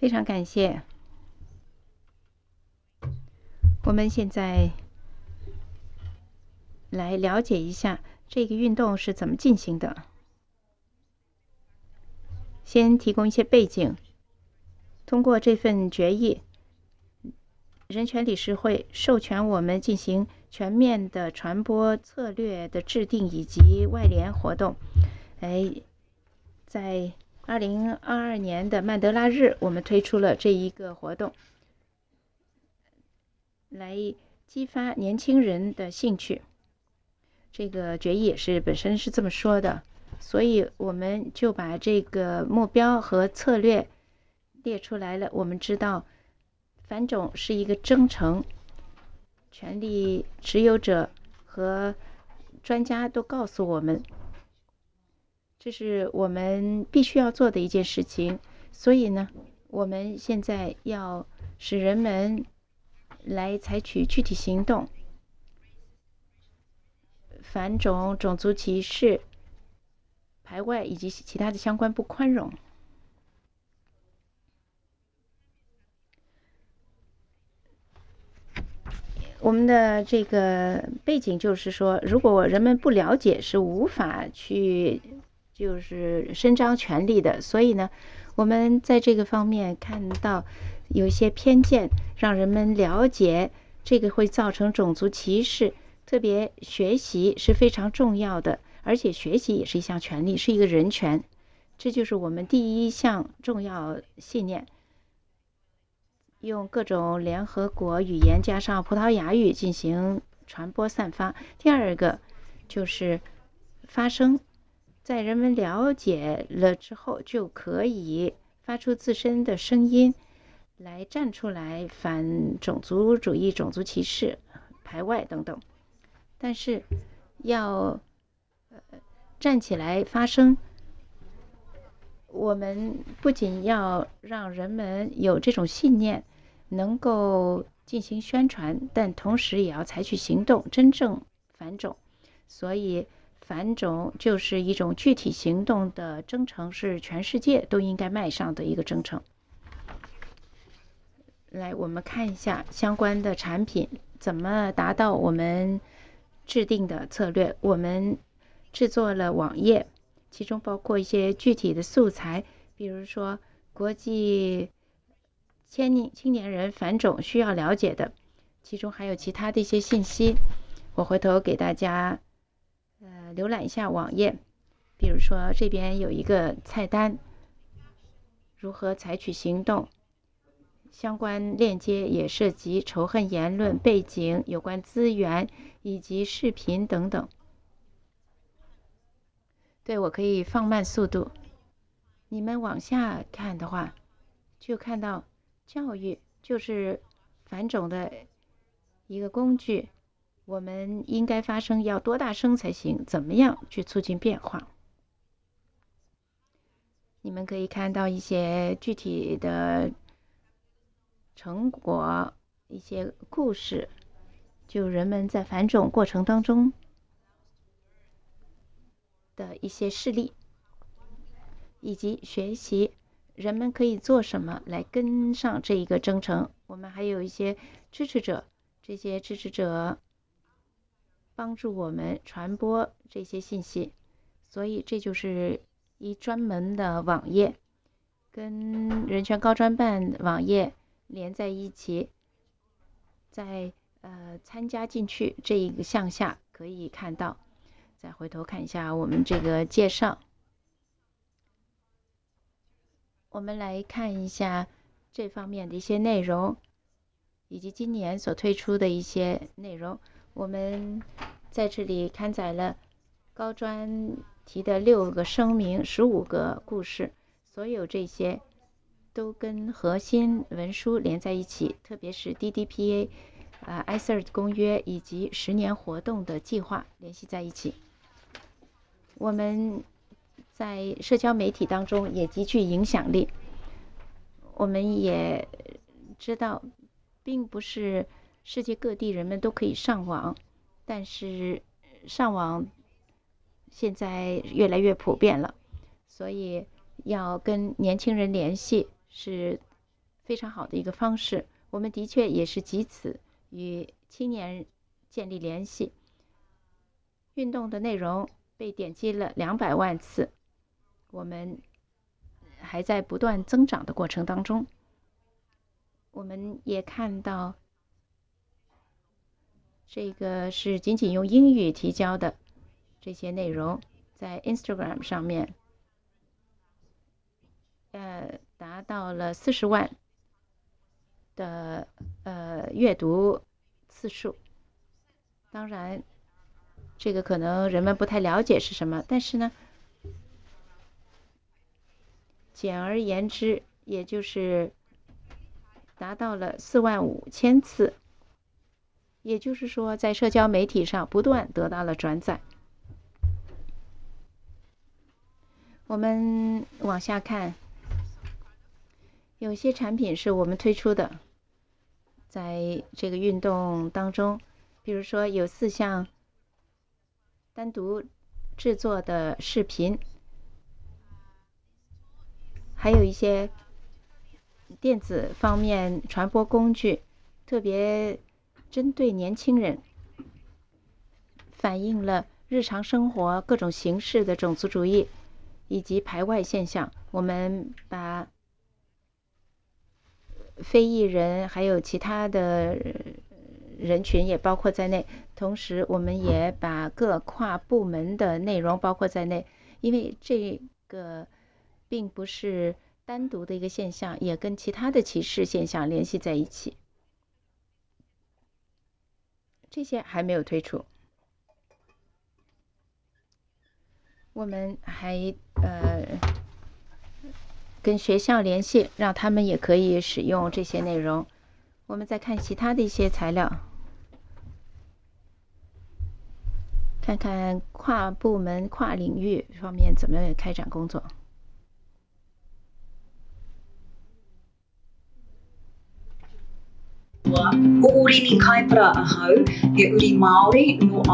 非常感谢。我们现在来了解一下这个运动是怎么进行的。先提供一些背景。通过这份决议，人权理事会授权我们进行全面的传播策略的制定以及外联活动。在2022年的曼德拉日，我们推出了这一个活动，来激发年轻人的兴趣。这个决议也是本身是这么说的，所以我们就把这个目标和策略列出来了。我们知道反种是一个征程，权力持有者和专家都告诉我们，这是我们必须要做的一件事情。所以呢，我们现在要使人们来采取具体行动，反种、种族歧视、排外以及其他的相关不宽容。我们的这个背景就是说，如果人们不了解，是无法去就是伸张权利的。所以呢，我们在这个方面看到有一些偏见，让人们了解这个会造成种族歧视。特别学习是非常重要的，而且学习也是一项权利，是一个人权。这就是我们第一项重要信念。用各种联合国语言加上葡萄牙语进行传播散发。第二个就是发声，在人们了解了之后，就可以发出自身的声音，来站出来反种族主义、种族歧视、排外等等。但是要站起来发声，我们不仅要让人们有这种信念，能够进行宣传，但同时也要采取行动，真正反种。所以反种就是一种具体行动的征程，是全世界都应该迈上的一个征程。来，我们看一下相关的产品怎么达到我们制定的策略。我们制作了网页，其中包括一些具体的素材，比如说国际青年人反种需要了解的，其中还有其他的一些信息。我回头给大家浏览一下网页，比如说这边有一个菜单，如何采取行动。相关链接也涉及仇恨言论、背景、有关资源以及视频等等。对，我可以放慢速度。你们往下看的话，就看到教育就是反种的一个工具。我们应该发声要多大声才行？怎么样去促进变化？你们可以看到一些具体的成果，一些故事，就人们在反种过程当中的一些事例，以及学习人们可以做什么来跟上这一个征程。我们还有一些支持者，这些支持者帮助我们传播这些信息。所以这就是一专门的网页，跟人权高专办网页连在一起。在参加进去这一个项下可以看到。再回头看一下我们这个介绍。我们来看一下这方面的一些内容，以及今年所推出的一些内容。我们在这里刊载了高专提的6个声明、15个故事，所有这些都跟核心文书连在一起，特别是 DDPA、ICER 公约以及10年活动的计划联系在一起。我们在社交媒体当中也极具影响力。我们也知道，并不是世界各地人们都可以上网，但是上网现在越来越普遍了，所以要跟年轻人联系是非常好的一个方式。我们的确也是藉此与青年建立联系。运动的内容被点击了200万次，我们还在不断增长的过程当中。我们也看到这个是仅仅用英语提交的这些内容，在 Instagram 上面达到了40万的阅读次数。当然这个可能人们不太了解是什么，但是呢简而言之也就是达到了45000次，也就是说在社交媒体上不断得到了转载。我们往下看，有些产品是我们推出的，在这个运动当中，比如说有4项单独制作的视频，还有一些电子方面传播工具，特别针对年轻人，反映了日常生活各种形式的种族主义以及排外现象。我们把非裔人还有其他的人群也包括在内，同时我们也把各跨部门的内容包括在内，因为这个并不是单独的一个现象，也跟其他的歧视现象联系在一起。这些还没有推出。我们还跟学校联系，让他们也可以使用这些内容。我们再看其他的一些材料，看看跨部门跨领域方面怎么开展工作。 Uurinin kaipara ahau, ye uri Maori no